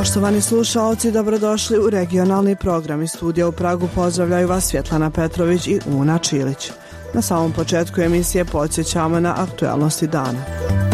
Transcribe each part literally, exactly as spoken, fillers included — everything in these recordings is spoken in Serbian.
Poštovani slušaoci, dobrodošli u regionalni program. Iz studija u Pragu pozdravljaju vas Svjetlana Petrović i Una Čilić. Na samom početku emisije podsjećamo na aktualnosti dana.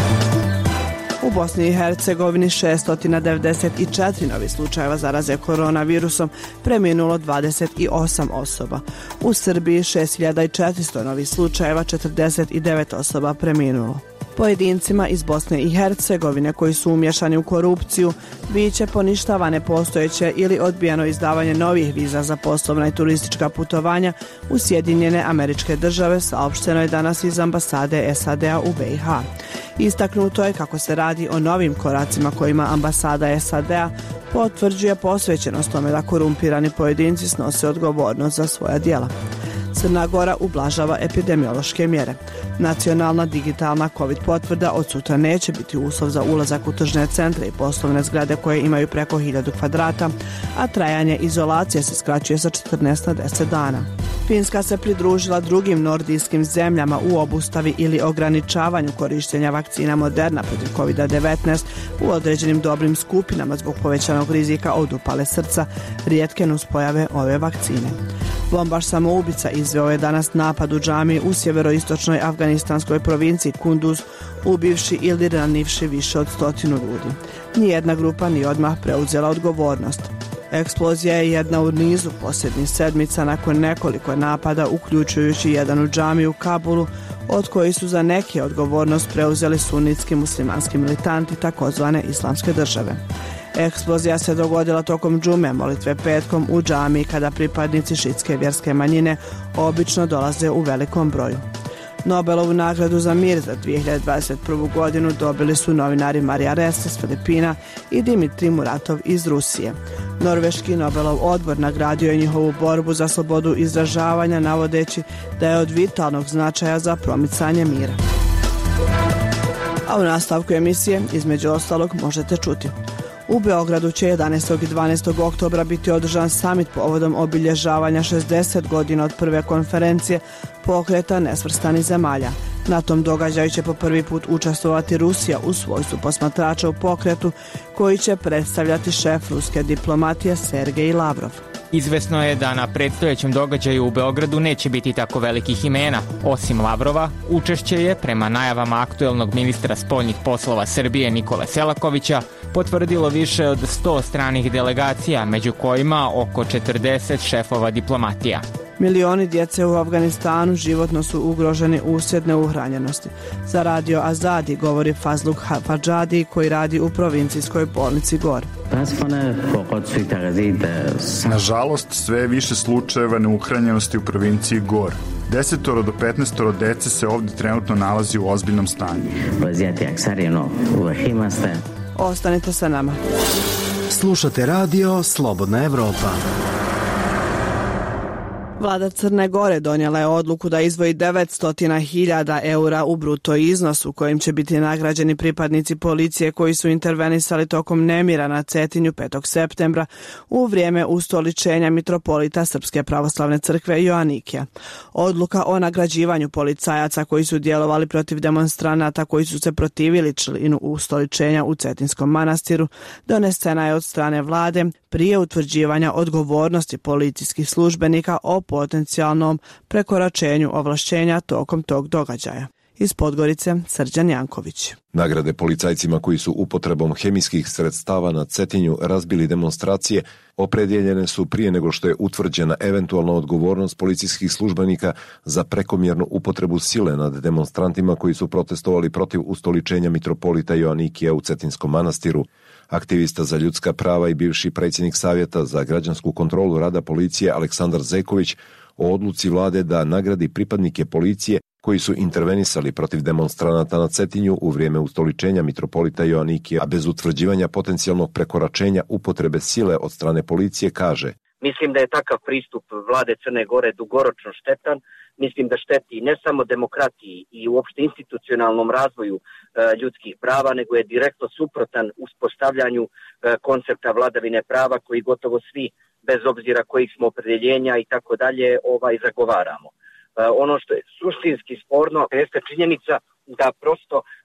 U Bosni i Hercegovini šesto devedeset četiri novi slučajeva zaraze koronavirusom, preminulo dvadeset osam osoba. U Srbiji šest hiljada četiristo novih slučajeva, četrdeset devet osoba preminulo. Pojedincima iz Bosne i Hercegovine koji su umješani u korupciju biće poništavane postojeće ili odbijeno izdavanje novih viza za poslovna i turistička putovanja u Sjedinjene Američke Države, saopšteno je danas iz ambasade S A D-a u B i H. Istaknuto je kako se radi o novim koracima kojima ambasada S A D-a potvrđuje posvećenost tome da korumpirani pojedinci snose odgovornost za svoja djela. Crna Gora ublažava epidemiološke mjere. Nacionalna digitalna COVID potvrda od sutra neće biti uslov za ulazak u tržne centre i poslovne zgrade koje imaju preko hiljadu kvadrata, a trajanje izolacije se skraćuje sa četrnaest na deset dana. Finska se pridružila drugim nordijskim zemljama u obustavi ili ograničavanju korištenja vakcina Moderna protiv kovid devetnaest u određenim dobrim skupinama zbog povećanog rizika od upale srca, rijetke nuspojave ove vakcine. Bombaš samoubica izveo je danas napad u džamiji u sjeveroistočnoj afganistanskoj provinciji Kunduz, ubivši ili ranivši više od stotinu ljudi. Nijedna grupa nije odmah preuzela odgovornost. Eksplozija je jedna u nizu posljednjih sedmica nakon nekoliko napada, uključujući jedan u džamiju u Kabulu, od koji su za neke odgovornost preuzeli sunitski muslimanski militanti takozvane islamske države. Eksplozija se dogodila tokom džume molitve petkom u džamiji kada pripadnici šitske vjerske manjine obično dolaze u velikom broju. Nobelovu nagradu za mir za dvije hiljade dvadeset prvu godinu dobili su novinari Marija Ressa iz Filipina i Dimitrij Muratov iz Rusije. Norveški Nobelov odbor nagradio je njihovu borbu za slobodu izražavanja, navodeći da je od vitalnog značaja za promicanje mira. A u nastavku emisije, između ostalog, možete čuti. U Beogradu će jedanaestog i dvanaestog oktobra biti održan samit povodom obilježavanja šezdeset godina od prve konferencije pokreta nesvrstanih zemalja. Na tom događaju će po prvi put učestvovati Rusija u svojstvu posmatrača u pokretu, koji će predstavljati šef ruske diplomatije Sergej Lavrov. Izvesno je da na predstojećem događaju u Beogradu neće biti tako velikih imena. Osim Lavrova, učešće je, prema najavama aktuelnog ministra spoljnih poslova Srbije Nikole Selakovića, potvrdilo više od sto stranih delegacija, među kojima oko četrdeset šefova diplomatija. Milioni djece u Afganistanu životno su ugroženi uslijed neuhranjenosti. Za radio Azadi govori Fazluk Hafadžadi, koji radi u provincijskoj bolnici Gor. Nažalost, sve je više slučajeva neuhranjenosti u provinciji Gor. Desetoro do petnaestoro dece se ovdje trenutno nalazi u ozbiljnom stanju. Ostanite sa nama. Slušate radio Slobodna Evropa. Vlada Crne Gore donijela je odluku da izdvoji devetsto hiljada eura u bruto iznosu kojim će biti nagrađeni pripadnici policije koji su intervenisali tokom nemira na Cetinju petog septembra u vrijeme ustoličenja mitropolita Srpske pravoslavne crkve Joanikija. Odluka o nagrađivanju policajaca koji su djelovali protiv demonstranata koji su se protivili činu ustoličenja u Cetinskom manastiru donesena je od strane vlade prije utvrđivanja odgovornosti policijskih službenika o potencijalnom prekoračenju ovlašćenja tokom tog događaja. Iz Podgorice, Srđan Janković. Nagrade policajcima koji su upotrebom hemijskih sredstava na Cetinju razbili demonstracije opredjeljene su prije nego što je utvrđena eventualna odgovornost policijskih službenika za prekomjernu upotrebu sile nad demonstrantima koji su protestovali protiv ustoličenja mitropolita Joanikija u Cetinskom manastiru. Aktivista za ljudska prava i bivši predsjednik Savjeta za građansku kontrolu rada policije Aleksandar Zeković o odluci vlade da nagradi pripadnike policije koji su intervenisali protiv demonstranata na Cetinju u vrijeme ustoličenja mitropolita Joanikija, a bez utvrđivanja potencijalnog prekoračenja upotrebe sile od strane policije, kaže: Mislim da je takav pristup vlade Crne Gore dugoročno štetan. Mislim da šteti ne samo demokratiji i uopšte institucionalnom razvoju e, ljudskih prava, nego je direktno suprotan uspostavljanju e, koncepta vladavine prava koji gotovo svi, bez obzira kojih smo opredjeljenja i tako dalje, ovaj zagovaramo. E, ono što je suštinski sporno jeste činjenica da prosto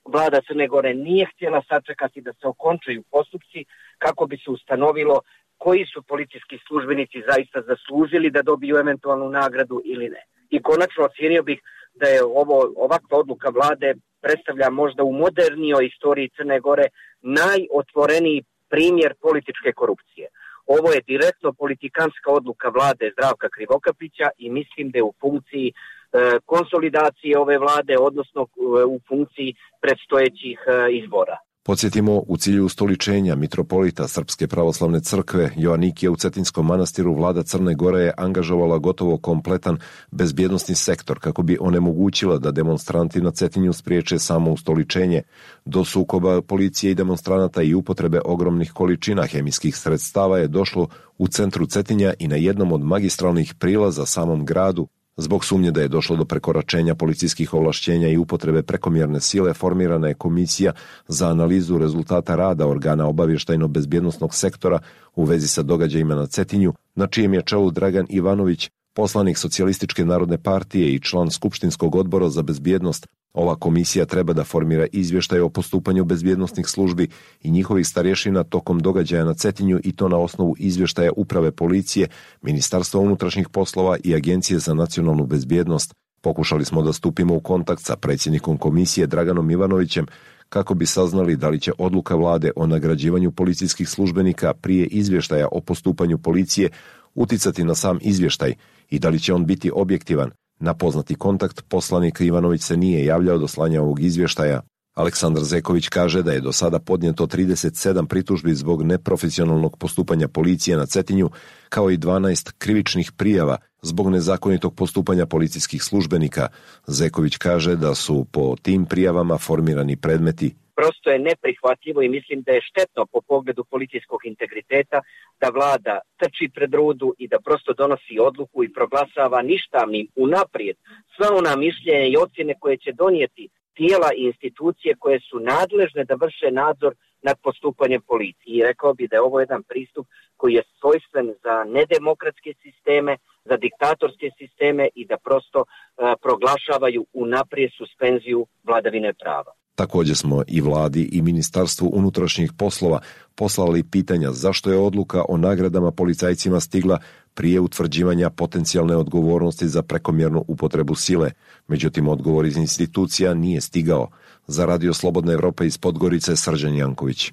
vlada Crne Gore nije htjela sačekati da se okončaju postupci kako bi se ustanovilo koji su policijski službenici zaista zaslužili da dobiju eventualnu nagradu ili ne. I konačno ocijenio bih da je ovo ovakva odluka vlade predstavlja možda u modernijoj istoriji Crne Gore najotvoreniji primjer političke korupcije. Ovo je direktno politikanska odluka vlade Zdravka Krivokapića i mislim da je u funkciji e, konsolidacije ove vlade, odnosno e, u funkciji predstojećih e, izbora. Podsjetimo, u cilju ustoličenja mitropolita Srpske pravoslavne crkve Joanikija u Cetinskom manastiru vlada Crne Gore je angažovala gotovo kompletan bezbjednosni sektor kako bi onemogućila da demonstranti na Cetinju spriječe samo ustoličenje. Do sukoba policije i demonstranata i upotrebe ogromnih količina hemijskih sredstava je došlo u centru Cetinja i na jednom od magistralnih prilaza samom gradu. Zbog sumnje da je došlo do prekoračenja policijskih ovlašćenja i upotrebe prekomjerne sile, formirana je komisija za analizu rezultata rada organa obavještajno-bezbjednosnog sektora u vezi sa događajima na Cetinju, na čijem je čelu Dragan Ivanović, poslanik Socijalističke narodne partije i član Skupštinskog odbora za bezbjednost. Ova komisija treba da formira izvještaj o postupanju bezbjednosnih službi i njihovih starješina tokom događaja na Cetinju i to na osnovu izvještaja Uprave policije, Ministarstva unutrašnjih poslova i Agencije za nacionalnu bezbjednost. Pokušali smo da stupimo u kontakt sa predsjednikom komisije Draganom Ivanovićem kako bi saznali da li će odluka vlade o nagrađivanju policijskih službenika prije izvještaja o postupanju policije uticati na sam izvještaj i da li će on biti objektivan. Na poznati kontakt poslanik Ivanović se nije javljao do slanja ovog izvještaja. Aleksandar Zeković kaže da je do sada podnijeto trideset sedam pritužbi zbog neprofesionalnog postupanja policije na Cetinju, kao i dvanaest krivičnih prijava zbog nezakonitog postupanja policijskih službenika. Zeković kaže da su po tim prijavama formirani predmeti. Prosto je neprihvatljivo i mislim da je štetno po pogledu policijskog integriteta da vlada trči pred rudu i da prosto donosi odluku i proglasava ništavnim unaprijed sva ona mišljenja i ocjene koje će donijeti tijela i institucije koje su nadležne da vrše nadzor nad postupanjem policije. I rekao bi da je ovo jedan pristup koji je svojstven za nedemokratske sisteme, za diktatorske sisteme i da prosto uh, proglašavaju unaprijed suspenziju vladavine prava. Također smo i vladi i Ministarstvu unutrašnjih poslova poslali pitanja zašto je odluka o nagradama policajcima stigla prije utvrđivanja potencijalne odgovornosti za prekomjernu upotrebu sile. Međutim, odgovor iz institucija nije stigao. Za Radio Slobodna Evropa iz Podgorice, Srđan Janković.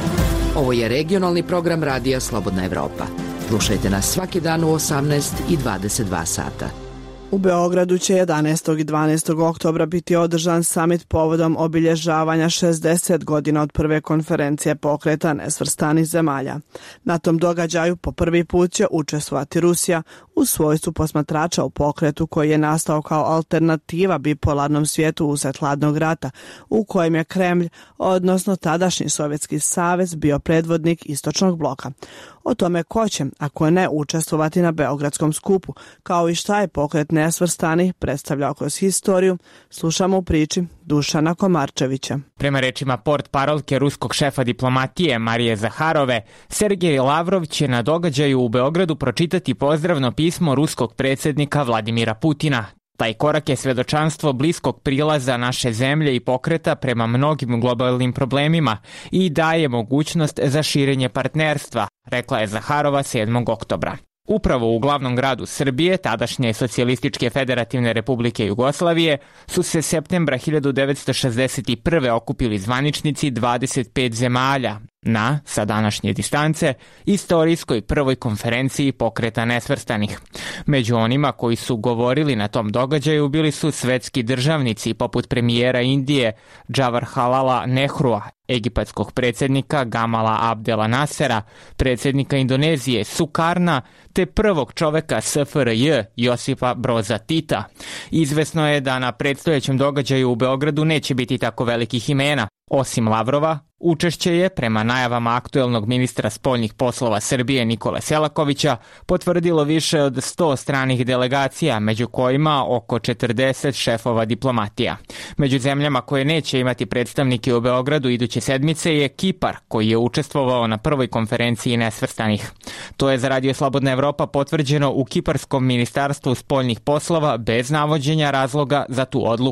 Ovo je regionalni program Radija Slobodna Evropa. Slušajte nas svaki dan u osamnaest i dvadeset dva sata. U Beogradu će jedanaestog i dvanaestog oktobra biti održan samit povodom obilježavanja šezdeset godina od prve konferencije pokreta nesvrstanih zemalja. Na tom događaju po prvi put će učestvovati Rusija u svojstvu posmatrača u pokretu koji je nastao kao alternativa bipolarnom svijetu usred hladnog rata, u kojem je Kremlj, odnosno tadašnji Sovjetski savez, bio predvodnik istočnog bloka. O tome ko će, ako ne, učestvovati na Beogradskom skupu, kao i šta je pokret nesvrstanih predstavljao kroz historiju, slušamo u priči Dušana Komarčevića. Prema rečima portparolke ruskog šefa diplomatije Marije Zaharove, Sergej Lavrov će na događaju u Beogradu pročitati pozdravno pismo ruskog predsjednika Vladimira Putina. Taj korak je svedočanstvo bliskog prilaza naše zemlje i pokreta prema mnogim globalnim problemima i daje mogućnost za širenje partnerstva, rekla je Zaharova sedmog oktobra. Upravo u glavnom gradu Srbije, tadašnje Socijalističke federativne republike Jugoslavije, su se septembra hiljadu devetsto šezdeset prve okupili zvaničnici dvadeset pet zemalja na, sa današnje distance, istorijskoj prvoj konferenciji pokreta nesvrstanih. Među onima koji su govorili na tom događaju bili su svetski državnici poput premijera Indije Jawaharlala Nehrua, egipatskog predsjednika Gamala Abdela Nasera, predsjednika Indonezije Sukarna, te prvog čoveka S F R J Josipa Broza Tita. Izvesno je da na predstojećem događaju u Beogradu neće biti tako velikih imena. Osim Lavrova, učešće je, prema najavama aktuelnog ministra spoljnih poslova Srbije Nikole Selakovića, potvrdilo više od sto stranih delegacija, među kojima oko četrdeset šefova diplomatija. Među zemljama koje neće imati predstavnike u Beogradu iduće sedmice je Kipar, koji je učestvovao na prvoj konferenciji nesvrstanih. To je za Radio Slobodna Evropa potvrđeno u Kiparskom ministarstvu spoljnih poslova bez navođenja razloga za tu odluku.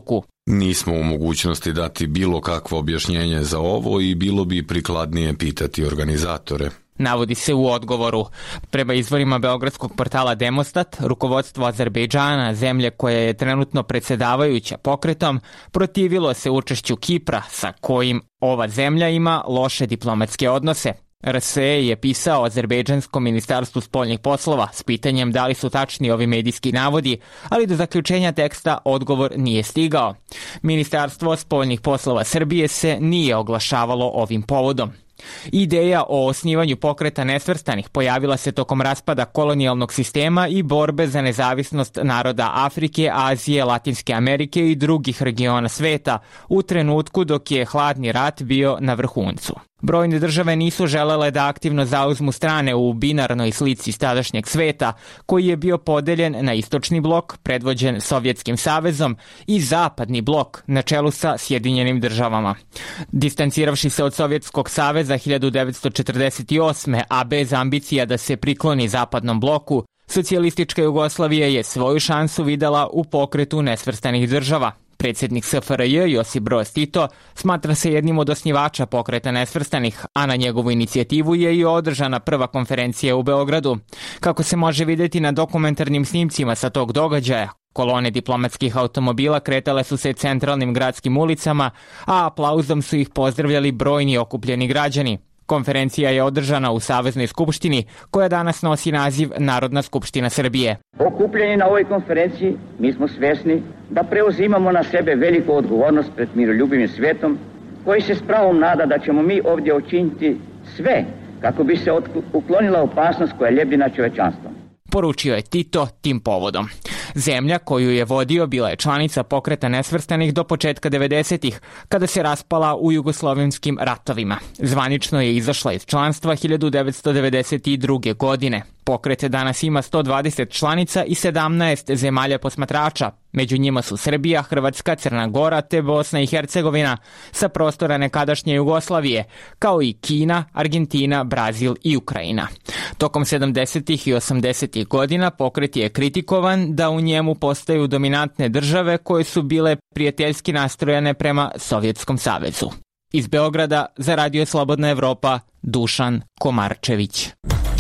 Nismo u mogućnosti dati bilo kakvo objašnjenje za ovo i bilo bi prikladnije pitati organizatore. Navodi se u odgovoru. Prema izvorima beogradskog portala Demostat, rukovodstvo Azerbejdžana, zemlje koja je trenutno predsedavajuća pokretom, protivilo se učešću Kipra sa kojim ova zemlja ima loše diplomatske odnose. R S E je pisao Azerbejdžanskom ministarstvu spoljnih poslova s pitanjem da li su tačni ovi medijski navodi, ali do zaključenja teksta odgovor nije stigao. Ministarstvo spoljnih poslova Srbije se nije oglašavalo ovim povodom. Ideja o osnivanju pokreta nesvrstanih pojavila se tokom raspada kolonijalnog sistema i borbe za nezavisnost naroda Afrike, Azije, Latinske Amerike i drugih regiona sveta u trenutku dok je hladni rat bio na vrhuncu. Brojne države nisu želele da aktivno zauzmu strane u binarnoj slici tadašnjeg sveta, koji je bio podeljen na istočni blok, predvođen Sovjetskim savezom, i zapadni blok, na čelu sa Sjedinjenim državama. Distanciravši se od Sovjetskog saveza hiljadu devetsto četrdeset osme. a bez ambicija da se prikloni zapadnom bloku, socijalistička Jugoslavija je svoju šansu videla u pokretu nesvrstanih država. Predsjednik S F R J Josip Broz Tito smatra se jednim od osnivača pokreta nesvrstanih, a na njegovu inicijativu je i održana prva konferencija u Beogradu. Kako se može vidjeti na dokumentarnim snimcima sa tog događaja, kolone diplomatskih automobila kretale su se centralnim gradskim ulicama, a aplauzom su ih pozdravljali brojni okupljeni građani. Konferencija je održana u Saveznoj skupštini, koja danas nosi naziv Narodna skupština Srbije. Okupljeni na ovoj konferenciji, mi smo svesni da preuzimamo na sebe veliku odgovornost pred miroljubivim svetom, koji se s pravom nada da ćemo mi ovdje učiniti sve kako bi se uklonila opasnost koja ljebi na čovečanstvo. Poručio je Tito tim povodom. Zemlja koju je vodio bila je članica pokreta nesvrstanih do početka devedesetih, kada se raspala u jugoslovenskim ratovima. Zvanično je izašla iz članstva hiljadu devetsto devedeset druge. godine. Pokret danas ima sto dvadeset članica i sedamnaest zemalja posmatrača. Među njima su Srbija, Hrvatska, Crna Gora te Bosna i Hercegovina sa prostora nekadašnje Jugoslavije, kao i Kina, Argentina, Brazil i Ukrajina. Tokom sedamdesetih i osamdesetih godina pokret je kritikovan da u njemu postaju dominantne države koje su bile prijateljski nastrojene prema Sovjetskom savezu. Iz Beograda za Radio Slobodna Evropa, Dušan Komarčević.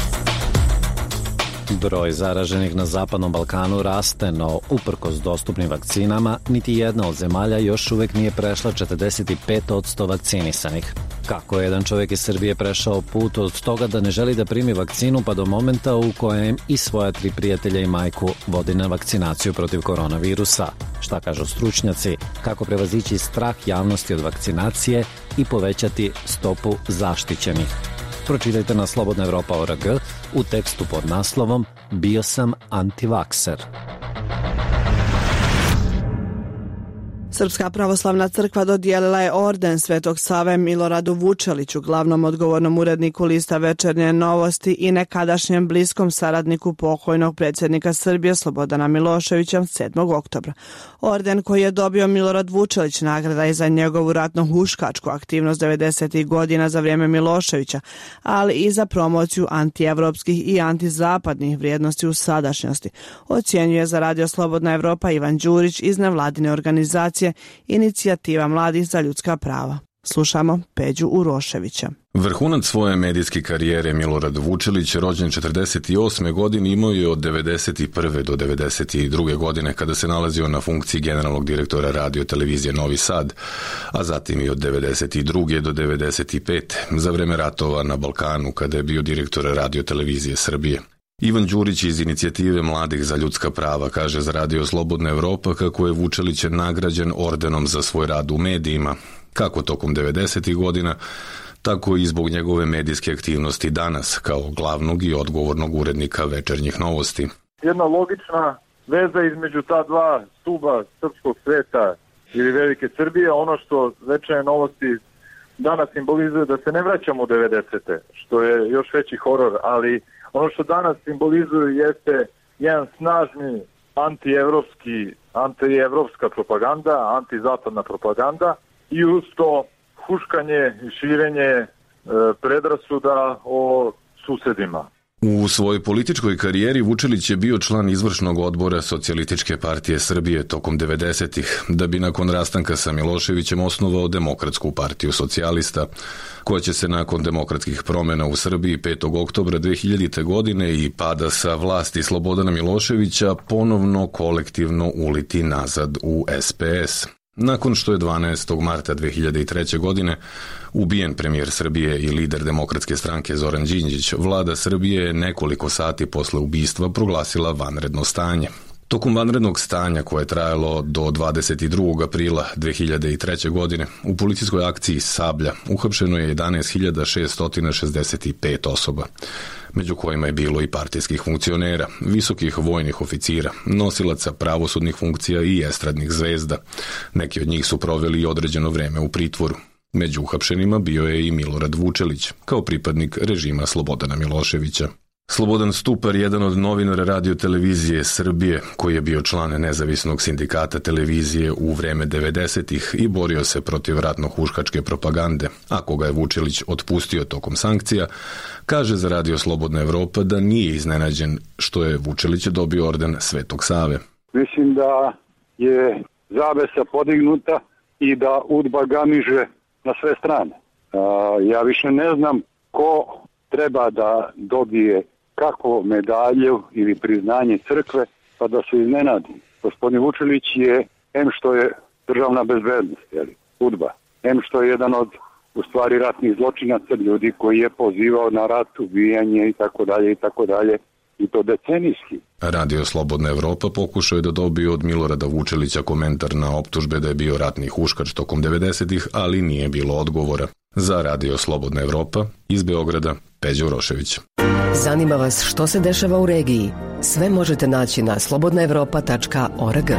Broj zaraženih na Zapadnom Balkanu raste, no uprkos dostupnim vakcinama, niti jedna od zemalja još uvek nije prešla četrdeset pet posto vakcinisanih. Kako je jedan čovjek iz Srbije prešao put od toga da ne želi da primi vakcinu pa do momenta u kojem i svoja tri prijatelja i majku vodi na vakcinaciju protiv koronavirusa? Šta kažu stručnjaci? Kako prevazići strah javnosti od vakcinacije i povećati stopu zaštićenih? Pročitajte na slobodna evropa tačka org u tekstu pod naslovom Bio sam antivakser. Srpska pravoslavna crkva dodijelila je orden Svetog Save Miloradu Vučeliću, glavnom odgovornom uredniku lista Večernje novosti i nekadašnjem bliskom saradniku pokojnog predsjednika Srbije Slobodana Miloševića sedmog oktobra. Orden koji je dobio Milorad Vučelić nagrada je za njegovu ratno-huškačku aktivnost devedesetih godina za vrijeme Miloševića, ali i za promociju antievropskih i antizapadnih vrijednosti u sadašnjosti, ocjenjuje za Radio Slobodna Evropa Ivan Đurić iz nevladine organizacije Inicijativa mladih za ljudska prava. Slušamo Peđu Uroševića. Vrhunac svoje medijske karijere Milorad Vučelić, rođen četrdeset osme. godine, imao je od devedeset prve. do devedeset druge. godine kada se nalazio na funkciji generalnog direktora radio televizije Novi Sad, a zatim i od devedeset druge. do devedeset pete. za vreme ratova na Balkanu kada je bio direktor radio televizije Srbije. Ivan Đurić iz Inicijative mladih za ljudska prava kaže za Radio Slobodna Evropa kako je Vučelić nagrađen ordenom za svoj rad u medijima, kako tokom devedesetih. godina, tako i zbog njegove medijske aktivnosti danas kao glavnog i odgovornog urednika Večernjih novosti. Jedna logična veza između ta dva stuba srpskog sveta ili Velike Srbije, ono što Večernje novosti danas simbolizuje da se ne vraćamo u devedesete, što je još veći horor, ali ono što danas simbolizuje jeste jedan snažni antievropski, antievropska propaganda, antizapadna propaganda i uz to huškanje i širenje e, predrasuda o susedima. U svojoj političkoj karijeri Vučelić je bio član izvršnog odbora Socijalističke partije Srbije tokom devedesetih, da bi nakon rastanka sa Miloševićem osnovao Demokratsku partiju socijalista, koja će se nakon demokratskih promjena u Srbiji petog oktobra dve hiljadite. godine i pada sa vlasti Slobodana Miloševića ponovno kolektivno uliti nazad u es pe es. Nakon što je dvanaestog marta dve hiljade treće. godine ubijen premijer Srbije i lider Demokratske stranke Zoran Đinđić, vlada Srbije je nekoliko sati posle ubistva proglasila vanredno stanje. Tokom vanrednog stanja, koje je trajalo do dvadeset drugog aprila dve hiljade treće. godine, u policijskoj akciji Sablja uhapšeno je jedanaest hiljada šeststo šezdeset pet osoba, među kojima je bilo i partijskih funkcionera, visokih vojnih oficira, nosilaca pravosudnih funkcija i estradnih zvezda. Neki od njih su proveli određeno vreme u pritvoru. Među uhapšenima bio je i Milorad Vučelić, kao pripadnik režima Slobodana Miloševića. Slobodan Stupar, jedan od novinara radio televizije Srbije, koji je bio član nezavisnog sindikata televizije u vreme devedesetih i borio se protiv ratno-huškačke propagande, a koga je Vučelić otpustio tokom sankcija, kaže za Radio Slobodna Evropa da nije iznenađen što je Vučelić dobio orden Svetog Save. Mislim da je zavesa podignuta i da udba gamiže na sve strane. Ja više ne znam ko treba da dobije kako medalju ili priznanje crkve, pa da se iznenadi. Gospodin Vučelić je, em što je državna bezbednost, jeli, udba, em što je jedan od, u stvari, ratnih zločinaca, ljudi koji je pozivao na rat, ubijanje i tako dalje i tako dalje, i to decenijski. Radio Slobodna Evropa pokušao je da dobije od Milorada Vučelića komentar na optužbe da je bio ratni huškač tokom devedesetih, ali nije bilo odgovora. Za Radio Slobodna Evropa, iz Beograda, Peđa Urošević. Zanima vas što se dešava u regiji? Sve možete naći na slobodna evropa tačka org.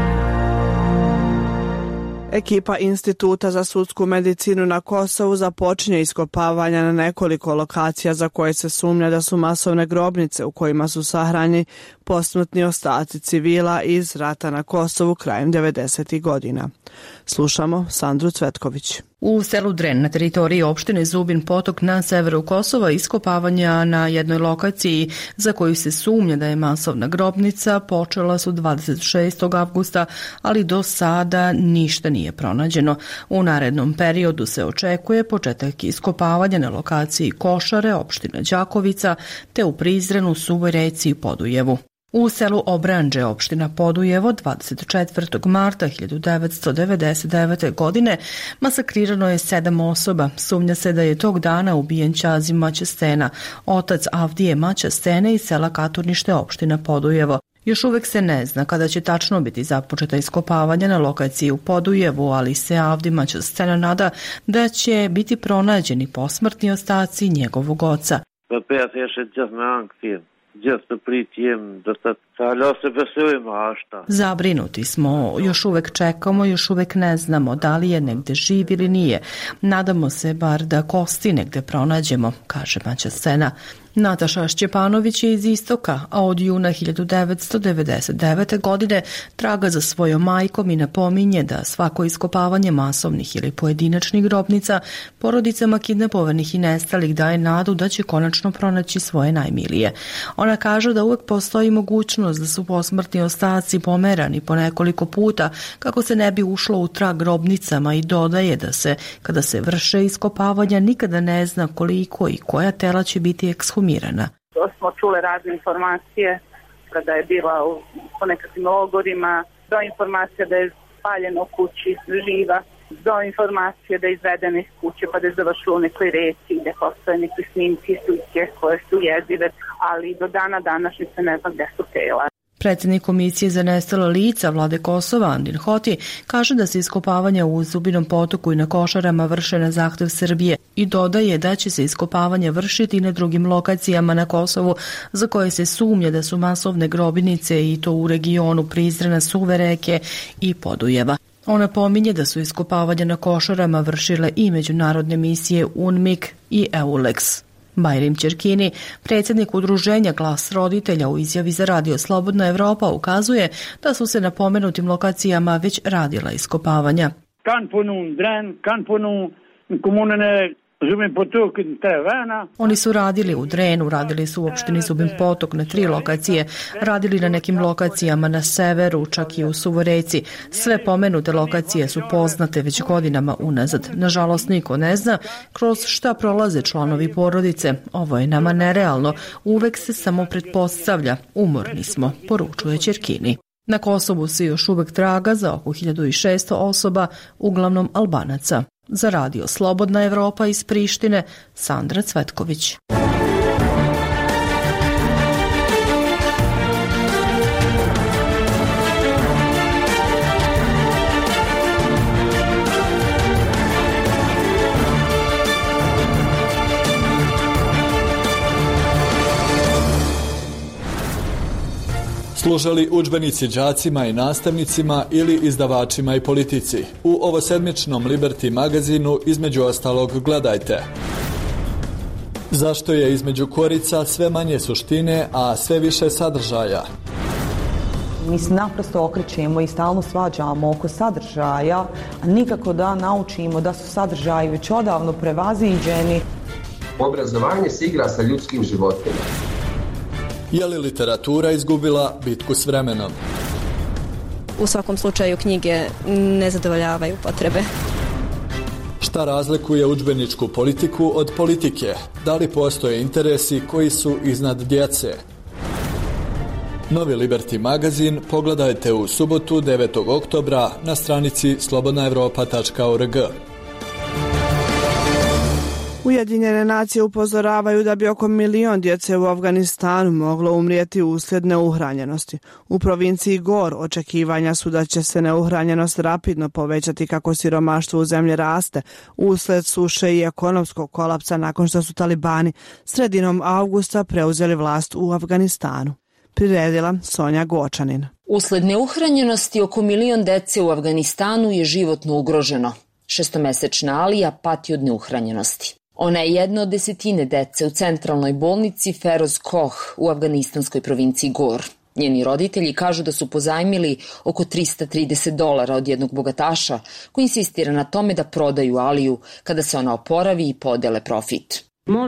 Ekipa Instituta za sudsku medicinu na Kosovu započinje iskopavanja na nekoliko lokacija za koje se sumnja da su masovne grobnice u kojima su sahranjeni posmrtni ostaci civila iz rata na Kosovu krajem devedesetih godina. Slušamo Sandru Cvetković. U selu Dren na teritoriji opštine Zubin Potok na severu Kosova iskopavanja na jednoj lokaciji za koju se sumnja da je masovna grobnica počela su dvadeset šestog avgusta, ali do sada ništa nije pronađeno. U narednom periodu se očekuje početak iskopavanja na lokaciji Košare, opština Đakovica, te u Prizrenu, Suvoj Reci i Podujevu. U selu Obranđe, opština Podujevo, dvadeset četvrtog marta hiljadu devetsto devedeset devete. godine masakrirano je sedam osoba. Sumnja se da je tog dana ubijen Ćazi Maćastena, otac Avdije Maćastene iz sela Katurnište, opština Podujevo. Još uvek se ne zna kada će tačno biti započeta iskopavanja na lokaciji u Podujevu, ali se Avdi Maćastena nada da će biti pronađeni posmrtni ostaci njegovog oca. Zabrinuti smo, još uvek čekamo, još uvek ne znamo da li je negde živ ili nije. Nadamo se bar da kosti negde pronađemo, kaže Maćastena. Nataša Šćepanović je iz Istoka, a od juna hiljadu devetsto devedeset devete. godine traga za svojom majkom i napominje da svako iskopavanje masovnih ili pojedinačnih grobnica porodicama kidnapovanih i nestalih daje nadu da će konačno pronaći svoje najmilije. Ona kaže da uvek postoji mogućnost da su posmrtni ostaci pomerani po nekoliko puta kako se ne bi ušlo u trag grobnicama i dodaje da se, kada se vrše iskopavanja, nikada ne zna koliko i koja tela će biti ekshumirana. To smo čule razne informacije kada je bila u, po nekakvim logorima, do informacija da je spaljeno u kući živa, do informacije da je izvedena iz kuće pa da je završilo u nekoj reci gde postoje neki snimci i slike koje su jezive, ali do dana današnje se ne zna gde su tela. Predsjednik Komisije za nestala lica Vlade Kosova, Andin Hoti, kaže da se iskopavanja u Zubinom Potoku i na Košarama vrše na zahtev Srbije i dodaje da će se iskopavanja vršiti i na drugim lokacijama na Kosovu za koje se sumnja da su masovne grobnice i to u regionu Prizrena, Suve Reke i Podujeva. Ona pominje da su iskopavanja na Košarama vršile i međunarodne misije UNMIK i EULEX. Bajrim Ćerkini, predsjednik udruženja Glas roditelja, u izjavi za Radio Slobodna Evropa ukazuje da su se na pomenutim lokacijama već radila iskopavanja. Kan på noen dren, kan på noen kommunene Oni su radili u Drenu, radili su u opštini Zubin Potok na tri lokacije, radili na nekim lokacijama na severu, čak i u Suvoreci. Sve pomenute lokacije su poznate već godinama unazad. Nažalost, niko ne zna kroz šta prolaze članovi porodice. Ovo je nama nerealno. Uvek se samo pretpostavlja. Umorni smo, poručuje Ćerkini. Na Kosovu se još uvek traga za oko hiljadu šesto osoba, uglavnom Albanaca. Za radio Slobodna Evropa iz Prištine, Sandra Cvetković. Služali udžbenici đacima i nastavnicima ili izdavačima i politici. U ovosedmičnom Liberty magazinu između ostalog gledajte: zašto je između korica sve manje suštine, a sve više sadržaja? Mi se naprosto okrećemo i stalno svađamo oko sadržaja, a nikako da naučimo da su sadržaji već odavno prevaziđeni. Obrazovanje se igra sa ljudskim životima. Je li literatura izgubila bitku s vremenom? U svakom slučaju knjige ne zadovoljavaju potrebe. Šta razlikuje udžbeničku politiku od politike? Da li postoje interesi koji su iznad djece? Novi Liberty magazin pogledajte u subotu devetog oktobra na stranici slobodna evropa tačka org. Ujedinjene nacije upozoravaju da bi oko milion djece u Afganistanu moglo umrijeti usled neuhranjenosti. U provinciji Gor očekivanja su da će se neuhranjenost rapidno povećati kako siromaštvo u zemlji raste usled suše i ekonomskog kolapsa nakon što su talibani sredinom avgusta preuzeli vlast u Afganistanu. Priredila Sonja Gočanin. Usled neuhranjenosti oko milion dece u Afganistanu je životno ugroženo. Šestomesečna Alija pati od neuhranjenosti. Ona je jedna od desetine dece u centralnoj bolnici Feroz Koh u afganistanskoj provinciji Gor. Njeni roditelji kažu da su pozajmili oko trista trideset dolara od jednog bogataša koji insistira na tome da prodaju Aliju kada se ona oporavi i podele profit.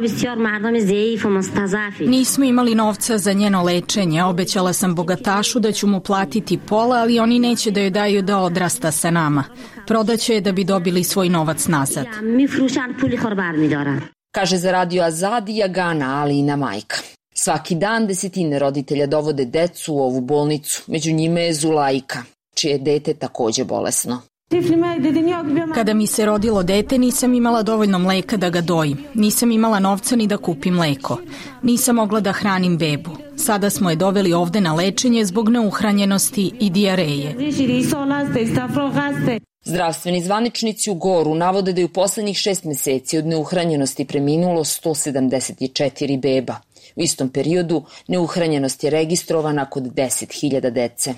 Nismo imali novca za njeno lečenje. Obećala sam bogatašu da ću mu platiti pola, ali oni neće da joj daju da odrasta sa nama. Prodaće je da bi dobili svoj novac nazad. Kaže za radio Azadi Jagana, Alijina majka. Svaki dan desetine roditelja dovode decu u ovu bolnicu. Među njime je Zulajka, čije dete takođe bolesno. Kada mi se rodilo dete, nisam imala dovoljno mleka da ga dojim. Nisam imala novca ni da kupim mleko. Nisam mogla da hranim bebu. Sada smo je doveli ovde na lečenje zbog neuhranjenosti i dijareje. Zdravstveni zvaničnici u Goru navode da je u poslednjih šest meseci od neuhranjenosti preminulo sto sedamdeset četiri beba. U istom periodu neuhranjenost je registrovana kod deset hiljada dece.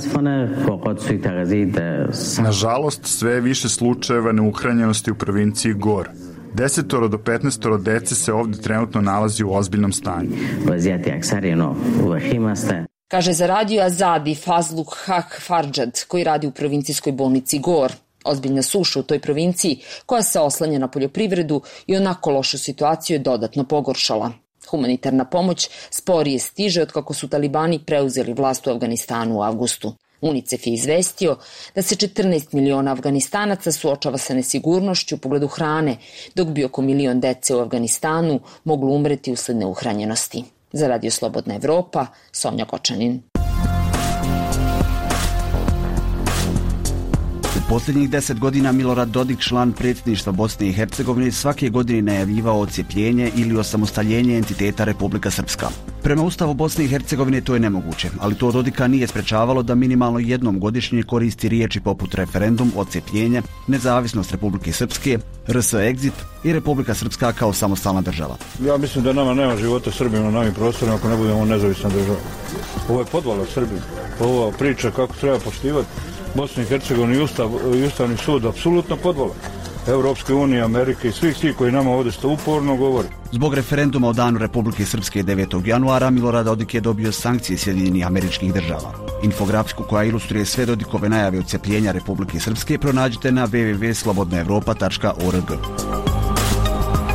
Nažalost, sve je više slučajeva neuhranjenosti u provinciji Gor. Desetoro do petnaestoro dece se ovde trenutno nalazi u ozbiljnom stanju. Kaže za radio Azadi Fazluk Hak Farđad, koji radi u provincijskoj bolnici Gor. Ozbiljna suša u toj provinciji, koja se oslanja na poljoprivredu i onako lošu situaciju je dodatno pogoršala. Humanitarna pomoć sporije stiže od kako su talibani preuzeli vlast u Afganistanu u avgustu. UNICEF je izvestio da se četrnaest miliona Afganistanaca suočava sa nesigurnošću u pogledu hrane, dok bi oko milion dece u Afganistanu moglo umreti usled neuhranjenosti. Za radio Slobodna Evropa, Sonja Gočanin. U posljednjih deset godina Milorad Dodik, član predsjedništva Bosne i Hercegovine, svake godine najavljivao odcijepljenje ili osamostaljenje entiteta Republika Srpska. Prema Ustavu Bosne i Hercegovine to je nemoguće, ali to Dodika nije sprečavalo da minimalno jednom godišnje koristi riječi poput referendum, odcijepljenje, nezavisnost Republike Srpske, R S Exit i Republika Srpska kao samostalna država. Ja mislim da nama nema života Srbima na ovim prostorima ako ne budemo nezavisna država. Ovo je podvala Srbije. Ova priča kako treba poštivati Bosnu i Hercegovinu i, Ustav, i Ustavni sud, apsolutno podvala. Europske unije, Amerike i svih tih koji nama ovdje što uporno govori. Zbog referenduma o danu Republike Srpske devetog januara Milorad Dodik je dobio sankcije Sjedinjenih Američkih Država. Infografsku koja ilustruje sve Dodikove najave odcepljenja Republike Srpske pronađite na w w w tačka slobodna evropa tačka org.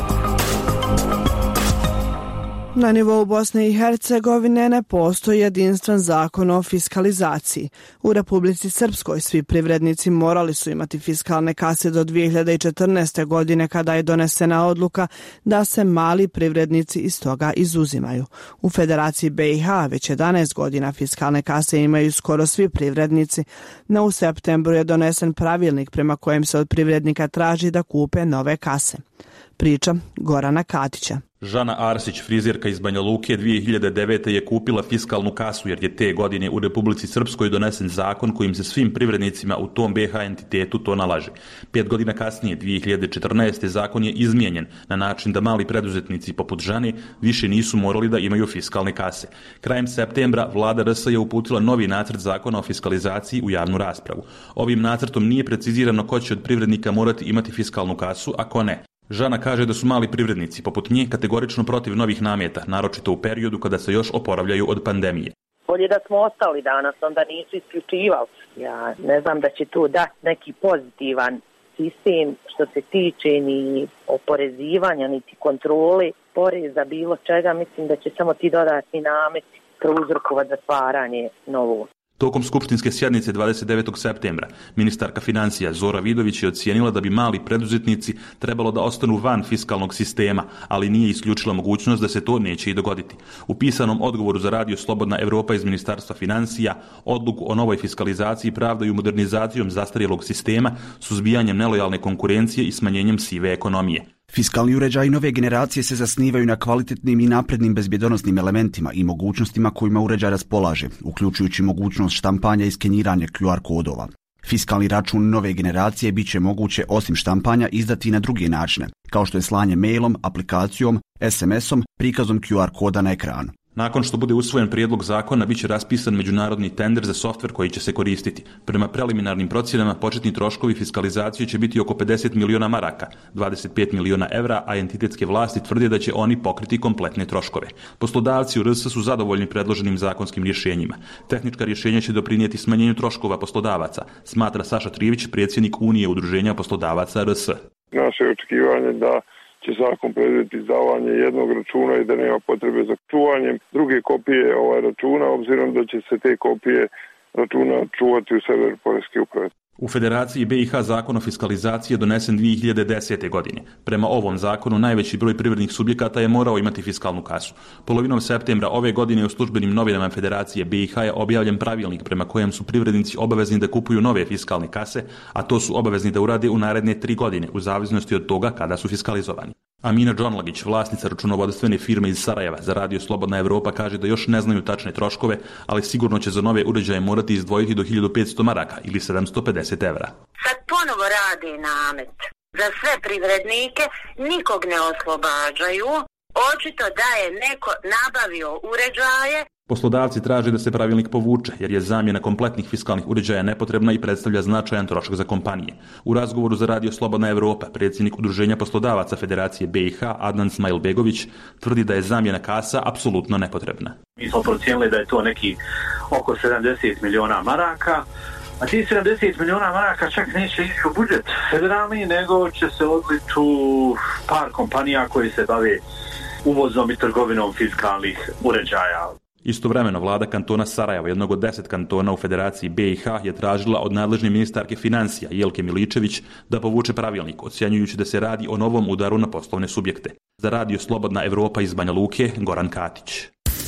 Na nivou Bosne i Hercegovine ne postoji jedinstven zakon o fiskalizaciji. U Republici Srpskoj svi privrednici morali su imati fiskalne kase do dvije hiljade četrnaeste. godine kada je donesena odluka da se mali privrednici iz toga izuzimaju. U Federaciji B i H već jedanaest godina fiskalne kase imaju skoro svi privrednici, no u septembru je donesen pravilnik prema kojem se od privrednika traži da kupe nove kase. Priča Gorana Katića. Žana Arsić, frizerka iz Banja Luke, dvije hiljade devete. je kupila fiskalnu kasu jer je te godine u Republici Srpskoj donesen zakon kojim se svim privrednicima u tom B H entitetu to nalaže. Pet godina kasnije, dvije hiljade četrnaeste. zakon je izmijenjen na način da mali preduzetnici poput Žane više nisu morali da imaju fiskalne kase. Krajem septembra vlada R S je uputila novi nacrt zakona o fiskalizaciji u javnu raspravu. Ovim nacrtom nije precizirano ko će od privrednika morati imati fiskalnu kasu, a ko ne. Žana kaže da su mali privrednici, poput nje, kategorično protiv novih nameta, naročito u periodu kada se još oporavljaju od pandemije. Bolje da smo ostali danas, onda nisu isključivali. Ja ne znam da će tu dati neki pozitivan sistem što se tiče ni oporezivanja, niti kontrole poreza, bilo čega. Mislim da će samo ti dodatni nameti prouzrokovati zatvaranje novog. Tokom skupštinske sjednice dvadeset devetog septembra ministarka financija Zora Vidović je ocijenila da bi mali preduzetnici trebalo da ostanu van fiskalnog sistema, ali nije isključila mogućnost da se to neće i dogoditi. U pisanom odgovoru za radio Slobodna Evropa iz Ministarstva financija odluku o novoj fiskalizaciji pravdaju modernizacijom zastarjelog sistema, suzbijanjem nelojalne konkurencije i smanjenjem sive ekonomije. Fiskalni uređaji nove generacije se zasnivaju na kvalitetnim i naprednim bezbjedonosnim elementima i mogućnostima kojima uređaj raspolaže, uključujući mogućnost štampanja i skeniranja Q R kodova. Fiskalni račun nove generacije bit će moguće osim štampanja izdati i na druge načine, kao što je slanje mailom, aplikacijom, S M S-om, prikazom Q R koda na ekranu. Nakon što bude usvojen prijedlog zakona, bit će raspisan međunarodni tender za softver koji će se koristiti. Prema preliminarnim procjenama, početni troškovi fiskalizacije će biti oko pedeset miliona maraka, dvadeset pet miliona evra, a entitetske vlasti tvrde da će oni pokriti kompletne troškove. Poslodavci u R S su zadovoljni predloženim zakonskim rješenjima. Tehnička rješenja će doprinijeti smanjenju troškova poslodavaca, smatra Saša Trivić, predsjednik Unije udruženja poslodavaca R S. Naše očekivanje da će zakon predvidjeti izdavanje jednog računa i da nema potrebe za čuvanjem druge kopije ovaj računa, obzirom da će se te kopije računa čuvati u serveru Poreske uprave. U Federaciji B i H zakon o fiskalizaciji je donesen dvije hiljade desete. godine. Prema ovom zakonu najveći broj privrednih subjekata je morao imati fiskalnu kasu. Polovinom septembra ove godine u službenim novinama Federacije B i H je objavljen pravilnik prema kojem su privrednici obavezni da kupuju nove fiskalne kase, a to su obavezni da urade u naredne tri godine, u zavisnosti od toga kada su fiskalizovani. Amina Džonlagić, vlasnica računovodstvene firme iz Sarajeva za radio Slobodna Evropa, kaže da još ne znaju tačne troškove, ali sigurno će za nove uređaje morati izdvojiti do hiljadu petsto maraka ili sedamsto pedeset evra. Sad ponovo radi namet za sve privrednike, nikog ne oslobađaju. Očito da je neko nabavio uređaje. Poslodavci traže da se pravilnik povuče, jer je zamjena kompletnih fiskalnih uređaja nepotrebna i predstavlja značajan trošak za kompanije. U razgovoru za radio Slobodna Evropa, predsjednik Udruženja poslodavaca Federacije B i H, Adnan Smajlbegović, tvrdi da je zamjena kasa apsolutno nepotrebna. Mi smo procijenili da je to neki oko sedamdeset miliona maraka, a ti sedamdeset miliona maraka čak neće ići u budžet federalni, nego će se odliti u par kompanija koji se bave uvozom i trgovinom fiskalnih uređaja. Istovremeno, vlada kantona Sarajeva, jednog od deset kantona u Federaciji B i H, je tražila od nadležne ministarke financija Jelke Miličević da povuče pravilnik, ocjenjujući da se radi o novom udaru na poslovne subjekte. Za radio Slobodna Evropa iz Banja Luke, Goran Katić.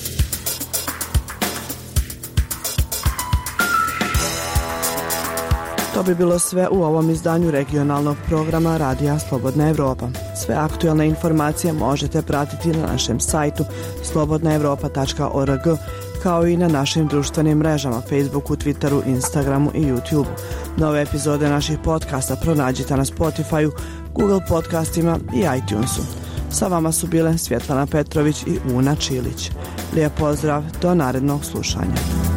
To bi bilo sve u ovom izdanju regionalnog programa Radija Slobodna Evropa. Sve aktualne informacije možete pratiti na našem sajtu slobodna evropa tačka org, kao i na našim društvenim mrežama Facebooku, Twitteru, Instagramu i YouTubeu. Nove epizode naših podcasta pronađite na Spotifyu, Google podcastima i iTunesu. Sa vama su bile Svjetlana Petrović i Una Čilić. Lijep pozdrav, do narednog slušanja.